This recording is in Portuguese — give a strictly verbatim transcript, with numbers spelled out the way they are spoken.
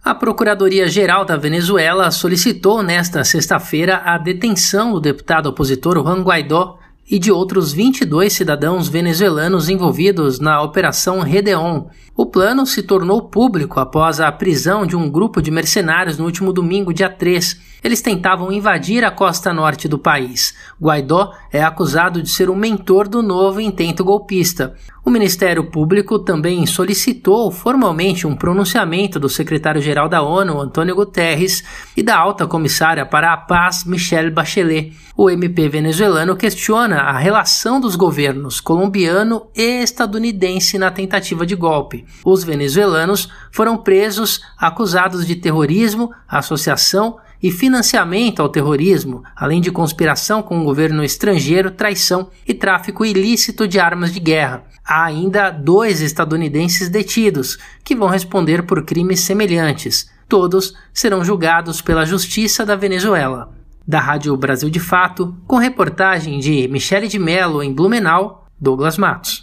A Procuradoria-Geral da Venezuela solicitou nesta sexta-feira a detenção do deputado opositor Juan Guaidó e de outros vinte e dois cidadãos venezuelanos envolvidos na Operação Redeon. O plano se tornou público após a prisão de um grupo de mercenários no último domingo, dia três. Eles tentavam invadir a costa norte do país. Guaidó é acusado de ser o mentor do novo intento golpista. O Ministério Público também solicitou formalmente um pronunciamento do secretário-geral da ONU, Antônio Guterres, e da alta comissária para a paz, Michelle Bachelet. O M P venezuelano questiona a relação dos governos colombiano e estadunidense na tentativa de golpe. Os venezuelanos foram presos acusados de terrorismo, associação e financiamento ao terrorismo, além de conspiração com o governo estrangeiro, traição e tráfico ilícito de armas de guerra. Há ainda dois estadunidenses detidos, que vão responder por crimes semelhantes. Todos serão julgados pela Justiça da Venezuela. Da Rádio Brasil de Fato, com reportagem de Michele de Mello em Blumenau, Douglas Matos.